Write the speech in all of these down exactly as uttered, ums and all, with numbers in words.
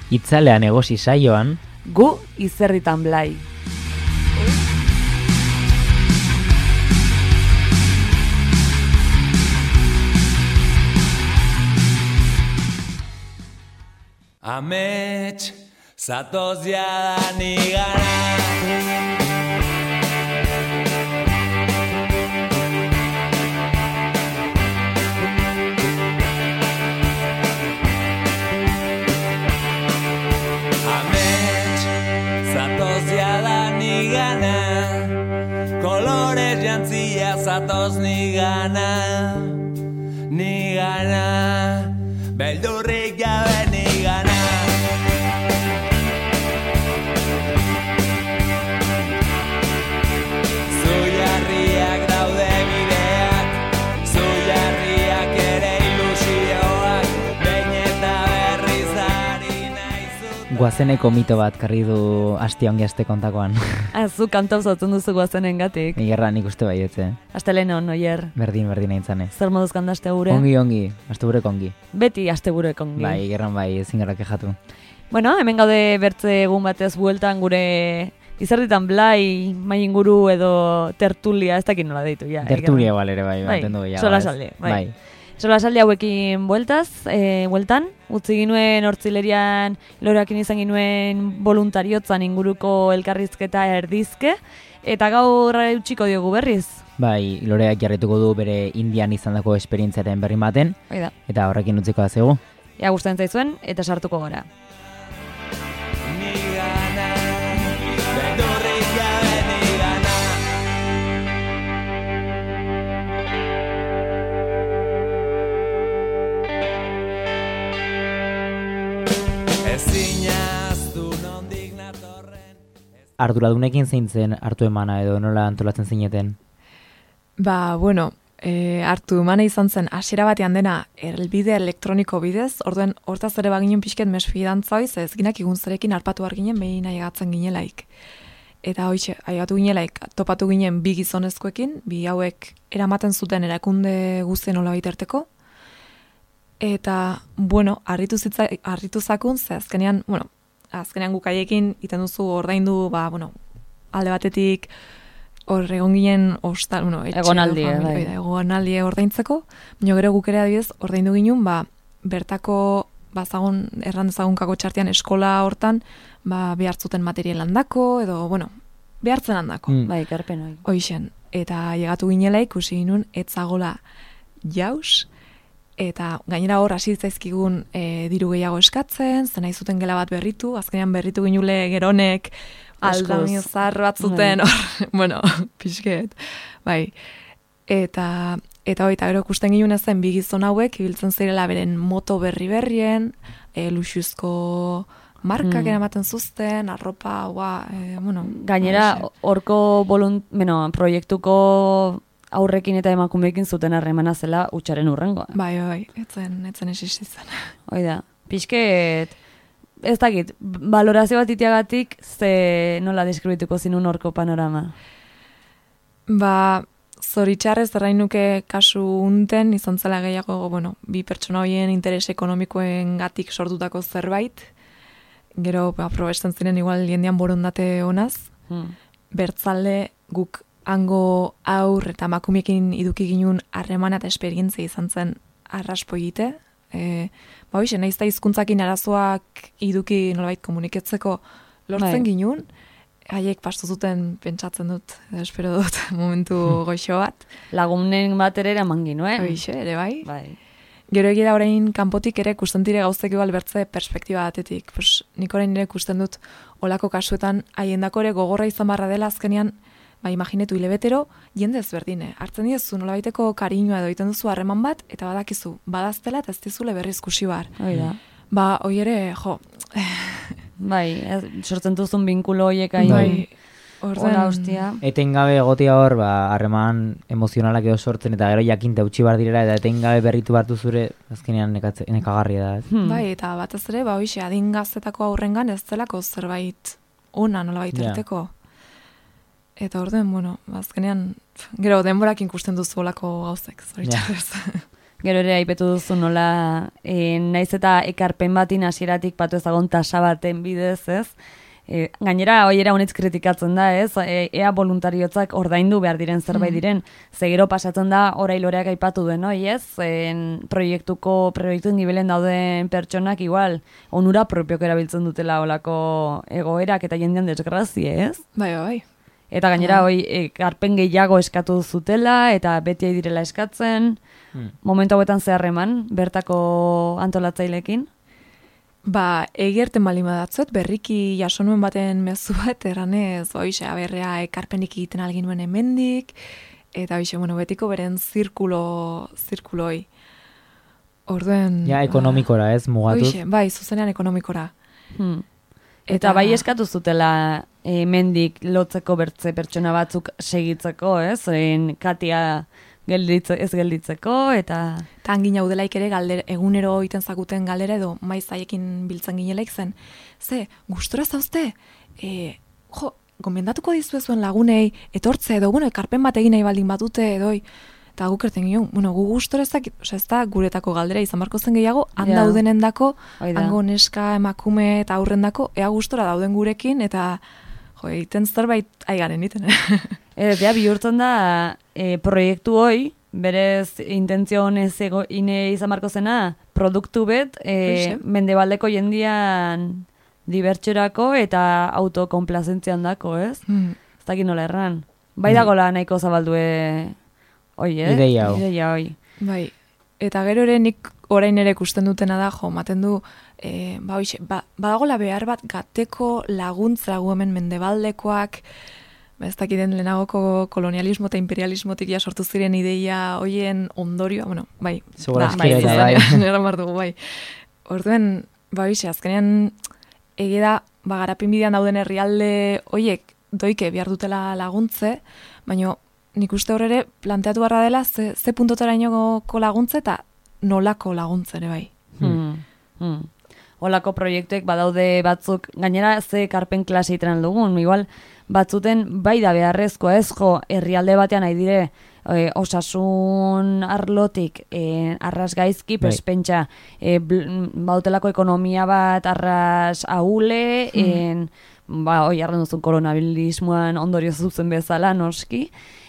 Itzalean egosi saioan, gu izerritan blai. Amets, zatoz jada nigana. Amets, zatoz jada nigana. Kolorez jantzia zatoz nigana. Nigana, beldurrik jabe nigana. Zuiarriak daude bideak, zuiarriak ere ilusioak, behin eta berriz ari naizut. Guazeneko mito bat karri du asti ongi aste kontakoan. Azu kantau zautzen duzu guazen gatik. Igerra nik uste baietze. Astelenon, oier. Berdin, berdin aintzane. Zer moduzkan da astegure? Ongi, ongi, astegurek ongi. Beti astegurek ongi. Bai, igerran bai, ezin gara kejatu. Bueno, hemen gaude bertze egun batez bueltan gure izerditan blai, mai inguru edo tertulia, ez dakit nola deitu. Ja, tertulia igual ere bai, bai, mantendu gehiago. sola salde, bai. bai. Sola salde hauekin bueltaz, e, bueltan, utzi ginuen hortzilerian lorakin izan ginuen voluntariotzan inguruko elkarrizketa erdizke, eta gaur utxiko diogu berriz. Bai, Loreak jarrituko du bere Indian izandako esperientziaren berri maten, Oida. eta horrekin utziko da zego. Ea gustatzen zaizuen, eta sartuko gara. Nigana, beldurrik jabe nigana. Ezinaztu nondik natorren. Arduradunekin zein zen hartu emana edo nola antolatzen zineten? Ba, bueno, e, hartu emana izan zen hasiera batean dena helbide elektroniko bidez, orduen hortaz ere baginen pixket mesfidantzaoiz, ez ginak igunzarekin harpatu behar ginen behin aiagatzen ginelaik. Eta hoize, aigatu ginelaik, topatu ginen bi gizonezkoekin, bi hauek eramaten zuten erakunde guztien hola baiterteko. Eta, bueno, harritu zitza, harritu zakun, ze azkenean, bueno, azkenean gukaiekin iten duzu ordaindu, ba, bueno, alde batetik hor egon ginen ostal, bueno, etxe, Egonaldie, familia, bai. da, egonaldie ordaintzeko, baina gero guk ere adibidez ordaindu ginen, ba, bertako bazagun erran dezagunkako txartean eskola hortan, ba, behartzuten material handako, edo, bueno, behartzen handako. Mm. Bai, karpen hori. Hoixen, eta llegatu ginela ikusi ginun etzagola jaus, eta gainera hor hasi zaizkigun e, diru gehiago eskatzen, zen nahi zuten gela bat berritu, azkenean berritu ginule geronek aldamio zahar bat zuten, hor, bueno, pixket, bai. Eta, eta hori, eta gero ikusten ginen ezen bi gizon hauek, ibiltzen zirela beren moto berri berrien, e, luxuzko markak Mm. eramaten zuzten, arropa, ua, e, bueno. Gainera, hauxe. horko volunt, bueno, proiektuko aurrekin eta emakumeekin zuten harremana zela utxaren urrengoa. Bai, bai, etzen, etzen existitzen. Hoi da, pixket, ez dakit, valorazio bat itiagatik, ze nola deskribituko zinun horko panorama? Ba, zoritxarrez errain nuke kasu unten, izan zela gehiago, bueno, bi pertsona horien interes ekonomikoen gatik sortutako zerbait, gero, ba, probesten ziren igual jendean borondate honaz, Hmm. bertzalde guk hango aur eta emakumeekin iduki ginun harremana eta esperientzia izan zen arraspo egite. E, ba, hoxe, nahiz da hizkuntzakin arazoak iduki nolabait komuniketzeko lortzen Bai. ginun, haiek pastu zuten pentsatzen dut, edo espero dut, momentu goxo bat. Lagunen bat ere eraman ginuen. Hoxe, ere bai. Bai. Gero egira orain kanpotik ere kusten dire gauzek igual bertze perspektiba batetik. Pues, nik orain ere kusten dut olako kasuetan haiendako ere gogorra izan barra dela azkenean, ba, imaginetu hilebetero, jende ezberdine. Hartzen diezu nolabaiteko kariñoa edo egiten duzu harreman bat, eta badakizu, badaztela eta ez dizule berriz kusi bar. Hoi da. Ba, hoi ere, jo, Bai, ez, sortzen duzun binkulo horiek hain. bai, Hola, orden, hostia. Etengabe egotia hor, ba, harreman emozionalak edo sortzen, eta gero jakinte utzi bar direla, eta etengabe berritu bartu zure, azkenean nekatze, nekagarria da. Ez? Hmm. bai, eta batez ere, ba, hoxe, adin gaztetako aurrengan ez zelako zerbait ona nolabait Ja. erteko. Eta orden, bueno, azkenean, gero denborakin ikusten duzu olako gauzek, zoritxarrez. Gero ere aipetu duzu nola, e, naiz eta ekarpen batin hasieratik patu ezagon tasa baten bidez, ez? E, gainera, hoiera honetz kritikatzen da, ez? E, ea voluntariotzak ordaindu behar diren zerbait diren. Ze gero pasatzen da, orai loreak aipatu duen, hoi, ez? En, proiektuko, proiektu nibelen dauden pertsonak igual, onura propiok erabiltzen dutela olako egoerak eta jendean desgrazie, ez? Bai, bai, bai. Eta gainera, hoi, ekarpen gehiago eskatu zutela, eta beti ai direla eskatzen, hmm. momentu hauetan zeharreman, bertako antolatzailekin. Ba, egierten bali badatzot, berriki jasonuen baten mezu bat, erranez, oixe, aberrea ekarpenik egiten algin nuen hemendik, eta oixe, bueno, betiko beren zirkulo, zirkuloi. Orduen... Ja, ekonomikora, ez, mugatuz. Oixe, bai, zuzenean ekonomikora. Hmm. Eta, eta bai eskatu zutela hemendik lotzeko bertze pertsona batzuk segitzeko, ez? En Katia gelditze, ez gelditzeko, eta... Eta hangin haudelaik ere galder, egunero iten zakuten galdera edo maizaiekin biltzen ginelaik zen. Ze, gustora zauzte, e, jo, gomendatuko dizuezuen lagunei, etortze edo, bueno, ekarpen bat egin nahi baldin batute edoi. Eta guk erten ginen, bueno, gu gustora ezak, oza, ez da guretako galdera izan barko zen gehiago, handa daudenendako, hango neska, emakume eta aurrendako, ea gustora dauden gurekin, eta jo, egiten zerbait aigaren iten. Ez, ja, bihurtzen da, e, proiektu hoi, berez intentzio honez ego, ine izan barko zena, produktu bet, e, mendebaldeko jendian dibertxerako eta autokonplazentzian dako, ez? Mm. Ez dakit nola erran. Bai dagoela nahiko zabaldue... Oi, eh? Ideia hau. Ideia hoi. Bai, eta gero ere nik orain ere ikusten dutena da, jo, maten du, e, ba, oixe, ba, badagola behar bat gateko laguntza gu hemen mendebaldekoak, ba, ez dakiten lehenagoko kolonialismo eta imperialismotik ja sortu ziren ideia hoien ondorioa, bueno, bai, da, bai, bai, nera martugu, bai. Orduen, ba, oixe, azkenean, ege da, ba, garapin bidean dauden herrialde hoiek doike behar dutela laguntze, baina nik uste horre planteatu barra dela ze, ze puntotara inoko laguntze eta nolako laguntze ere bai. Hmm. Hmm. Olako proiektuek badaude batzuk, gainera ze karpen klase iteran dugun, igual batzuten bai da beharrezkoa ez, jo, herrialde batean nahi dire e, osasun arlotik e, arras gaizki, pues pentsa e, bautelako ekonomia bat arras ahule, hmm. en, ba, oi arren duzun koronabilismoan ondorio zuzen bezala, noski,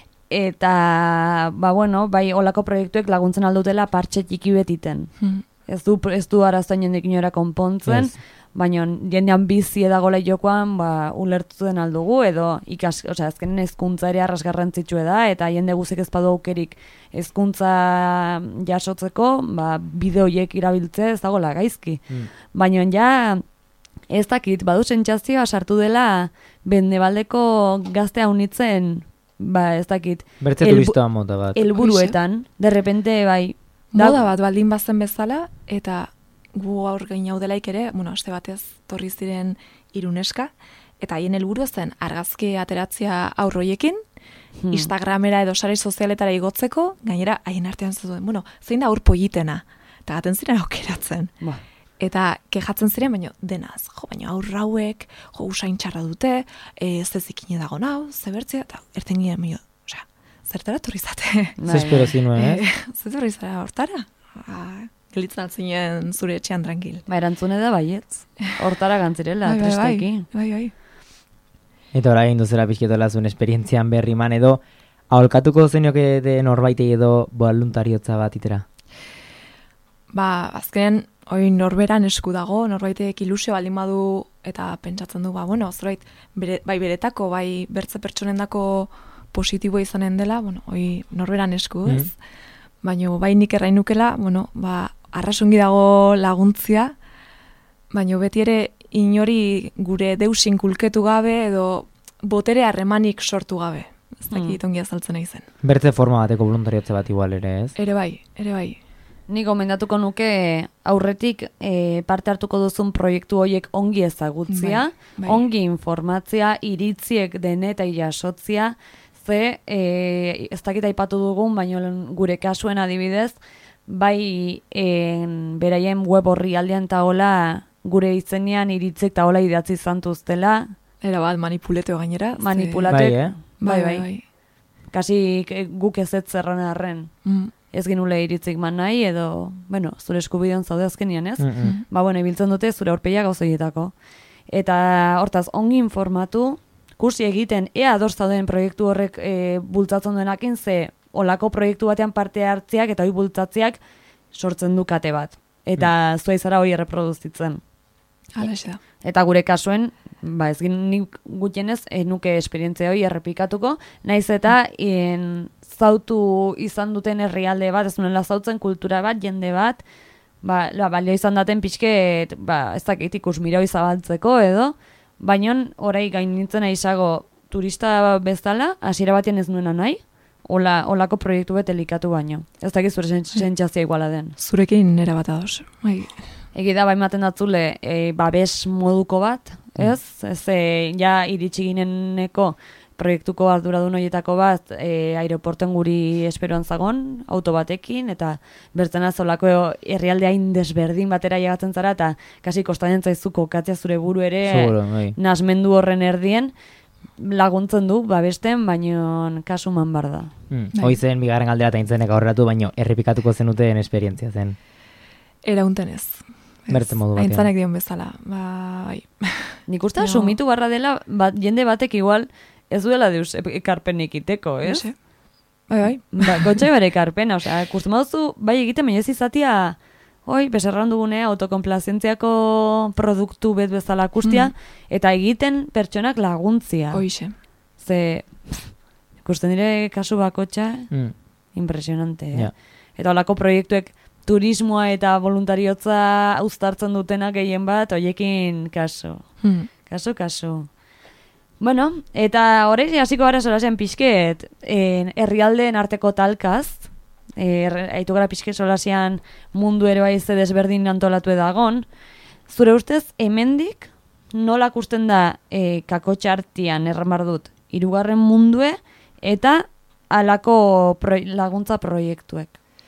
eta, ba, bueno, bai, olako proiektuek laguntzen aldutela partxe txiki betiten. Hmm. Ez du, ez du arazoen jendek inora konpontzen, yes. Baina jendean bizi edagola jokoan, ba, ulertzen aldugu, edo ikas, osea, azkenen hezkuntza ere arrasgarrantzitsue da, eta jende guzik ez badu aukerik hezkuntza jasotzeko, ba, bideoiek irabiltze ez dagoela gaizki. Hmm. Baina ja, ez dakit, badu sentsazioa sartu dela bendebaldeko gaztea unitzen, ba, ez dakit. Bertze turista mota bat. Elburuetan, de repente, bai. Da, moda bat baldin bazen bezala, eta gu aur gain haudelaik ere, bueno, aste batez torri ziren iruneska, eta haien helburu zen argazki ateratzea aurroiekin, hmm. Instagramera edo sare sozialetara igotzeko, gainera haien artean zuen, bueno, zein da aur politena, eta gaten ziren aukeratzen. Ba. Eta kejatzen ziren, baina denaz, jo, baina aurra hauek, jo, usain txarra dute, ez ez ikine dago nau, zebertzea, eta erten ginen, baina, osea, zertara torri zate. Zespero zinuen, eh? Zer torri zara hortara? Gelitzen altzinen zure etxean tranquil. Ba, erantzune da baietz. Hortara gantzirela, bai, tristeki. Bai, bai, bai. Eta ora egin duzera pixketola zuen esperientzian berri man edo, aholkatuko zenioke de norbaitei edo voluntariotza bat itera? Ba, azkenean, hoi norberan esku dago, norbaitek ilusio baldin badu eta pentsatzen du, ba, bueno, zorait, bere, bai beretako, bai bertze pertsonendako positibo izanen dela, bueno, hoi norberan esku, ez? Mm. Baina bai nik errainukela, bueno, ba, arrasungi dago laguntzia, baina beti ere inori gure deusin kulketu gabe edo botere harremanik sortu gabe. Ez dakit ongi azaltzen nahi zen. Bertze forma bateko voluntariotze bat igual ere, ez? Ere bai, ere bai. Nik gomendatuko nuke aurretik e, parte hartuko duzun proiektu horiek ongi ezagutzia, bai, bai. Ongi informatzia, iritziek deneta jasotzia, ze e, ez dakit aipatu dugun, baina gure kasuen adibidez, bai en, beraien web horri aldean taola gure izenean iritzek taola idatzi zantuztela. Era bat, manipuleteo gainera. Manipulatek. Bai, eh? Bai, bai, bai. Kasi guk ez ez zerran arren. Mm. ez ginule iritzik man nahi, edo, bueno, zure eskubidean zaude azkenian, ez? Mm -mm. Ba, bueno, ibiltzen dute zure aurpegia gauzoietako. Eta, hortaz, ongi informatu, kursi egiten, ea ados zauden proiektu horrek e, bultzatzen duenakin, ze olako proiektu batean parte hartzeak eta hori bultzatzeak sortzen du kate bat. Eta mm. zua izara hori erreproduzitzen. Halaxe da. Eta gure kasuen, ba ez nik gutienez, ez nuke esperientzia hori errepikatuko, naiz eta en, zautu izan duten herrialde bat, ez nuela zautzen kultura bat, jende bat, ba, la, balio izan daten pixket, ba, ez dakit ikus mirau izabaltzeko edo, baina orai gainitzen aizago turista bezala, hasiera batean ez nuena nahi, Ola, olako proiektu bet elikatu baino. Ez dakit zure sentsazioa iguala den. Zurekin nera bat ados. Bai. Egi da, baimaten datzule, e, babes moduko bat, ez? Ez, e, ja iritsi gineneko proiektuko arduradun horietako bat, e, aeroporten guri esperoan zagon, auto batekin, eta bertzen azolako herrialde hain desberdin batera llegatzen zara, eta kasi kostatzen zaizu kokatzea zure buru ere, Seguro, bai. nasmendu horren erdien, laguntzen du, babesten, baino kasuman bar da. Mm. Hoi zen, bigarren galdera eta intzenek aurreratu, baino errepikatuko zenuten esperientzia zen. Eraunten ez. Berte modu batean. Aintzanek dion bezala. Ba, bai. Nik uste No. sumitu barra dela, bat, jende batek igual ez duela deus ekarpen ikiteko, ez? Ese. Bai, bai. Ba, gotxai bere ekarpena, osea, ikusten baduzu, bai egiten, baina ez izatia, oi, beserran dugunea, autokonplazientziako produktu bet bezala akustia, Mm. eta egiten pertsonak laguntzia. Hoixe. Ze, pff, ikusten dire kasu bakotxa, Mm. impresionante, eh? Ja. Eta holako proiektuek turismoa eta voluntariotza uztartzen dutenak gehien bat, hoiekin kasu. Hmm. Kasu, kasu. Bueno, eta horrez hasiko gara solasean pixket, eh, herrialdeen arteko talkaz, eh, aitu gara pixket solasean mundu ere bai ze desberdin antolatu edagon. Zure ustez, hemendik nola ikusten da eh, kakotxartian erramar dut, hirugarren mundue eta halako pro- laguntza proiektuek.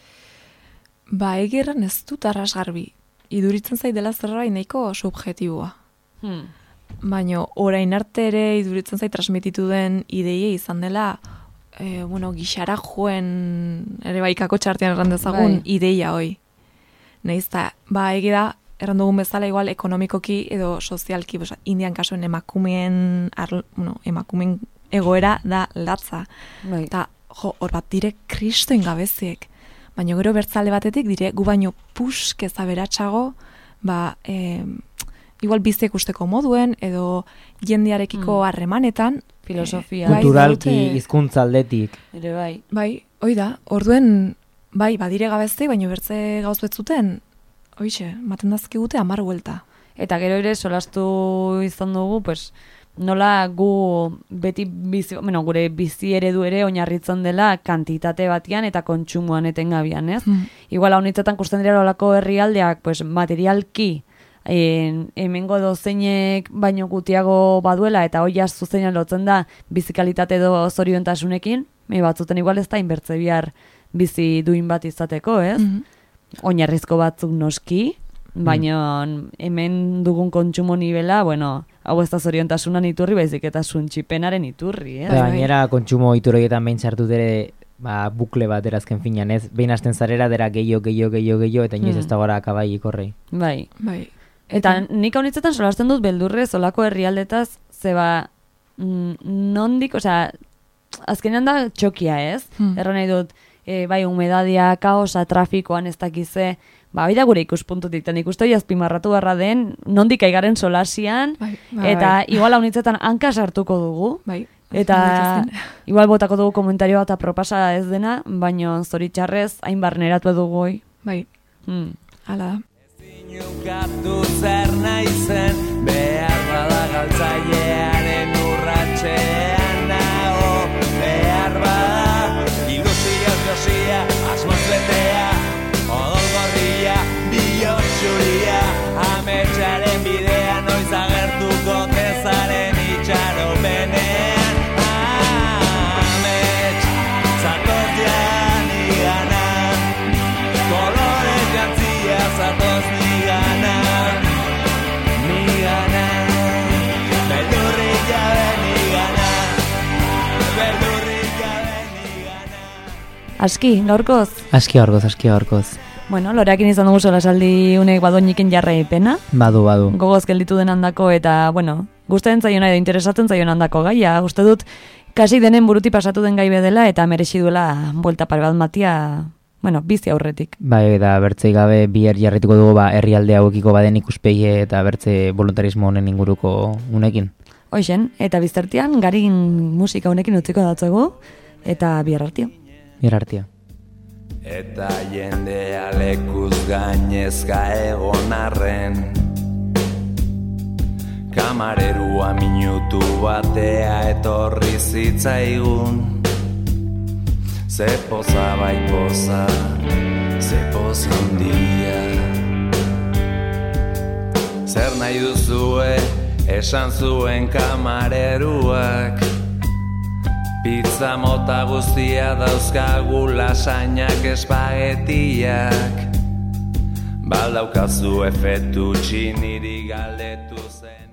Ba, egirren ez dut arrasgarbi. Iduritzen zait dela zerbait nahiko subjetiboa. Hmm. Baina orain arte ere iduritzen zait transmititu den ideia izan dela, e, bueno, gixara joen, ere bai kakotxartean erran dezagun, Bai. ideia hoi. Nahiz eta, ba, egi da, erran dugun bezala igual ekonomikoki edo sozialki, bosa, indian kasuen emakumeen, arlo, bueno, emakumeen egoera da latza. Bai. Eta, jo, hor bat dire kristoen gabeziek. Baina gero bertzalde batetik dire, gu baino puskez aberatsago, ba, e, igual biziek usteko moduen, edo jendearekiko harremanetan. Filosofia. Bai, Kulturalki, daute- hizkuntza aldetik. Ere bai. Bai, hoi da, orduen, bai, badire gabezte, baina bertze gauz betzuten, hoixe, maten dazkigute amar huelta. Eta gero ere solastu izan dugu, pues, nola gu beti bizi, bueno, gure bizi eredu ere oinarritzen dela kantitate batian eta kontsumoan etengabian, ez? Hmm. Igual haunitzetan kusten dira olako herrialdeak, pues, materialki en, hemengo dozeinek baino gutiago baduela eta hoiaz zuzenean lotzen da bizikalitate edo zoriontasunekin, me batzuten igual ez da inbertze bihar bizi duin bat izateko, ez? Mhm. Oinarrizko batzuk noski, baina hemen dugun kontsumo nivela, bueno, hau ez da zoriontasunan iturri, baizik eta suntxipenaren iturri, eh? Eta gainera kontsumo ituroietan behin sartu dere ba, bukle bat erazken finan, ez? Behin hasten zarera dera gehiago, gehiago, gehiago, gehiago, eta inoiz Mm. ez da gara akabaik horrei. Bai. Bai. Eta nik haunitzetan solasten dut beldurrez olako herrialdetaz, zeba, mm, nondik, osea, azkenean da txokia, ez? Hmm. Erro nahi dut, e, bai, humedadia, kaosa, trafikoan ez dakize, ba, hori da gure ikuspuntutik, eta nik uste hori azpimarratu barra den, nondik aigaren solasian, Bai, bai, eta bai. igual haunitzetan hanka sartuko dugu, Bai. eta igual botako dugu komentario bat apropasa ez dena, baino zoritxarrez hain barneratu dugu hoi. Bai, Hmm. hala da. Zinukatu zer naizen, behar bada galtzailearen urratxean nago, behar bada ilusioz josia, asmoz betea, odol gorria, bihotxuria, ametsaren bidea noiz agertuko tezaren itxaropenean, amets, zatozian igana, kolorez jantzia zatoz nigana, nigana, beldurri jabe nigana. Aski, gaurkoz? Aski gaurkoz, aski gaurkoz. Bueno, Loreakin izan dugu solasaldi unek badoiniken jarraipena. Badu, badu. Gogoz gelditu den handako eta, bueno, gustatzen zaiona edo interesatzen zaion handako gaia. Uste dut, kasi denen buruti pasatu den gai bedela eta merexi duela buelta pare bat matia, bueno, bizi aurretik. Bai, eta bertzei gabe biher jarrituko dugu ba, herrialde hauekiko baden ikuspegie eta bertze voluntarismo honen inguruko unekin. Hoixen, eta biztertian garin musika honekin utziko datzuegu eta bihar artio. Bihar artio. Eta jendea lekuz gainezka egon arren, kamarerua minutu batea etorri zitzaigun. Ze poza bai poza, ze poza handia. Zer nahi duzue esan zuen kamareruak, pizza mota guztia dauzkagu lasainak espagetiak. Baldaukazu efetu txiniri galdetu zen.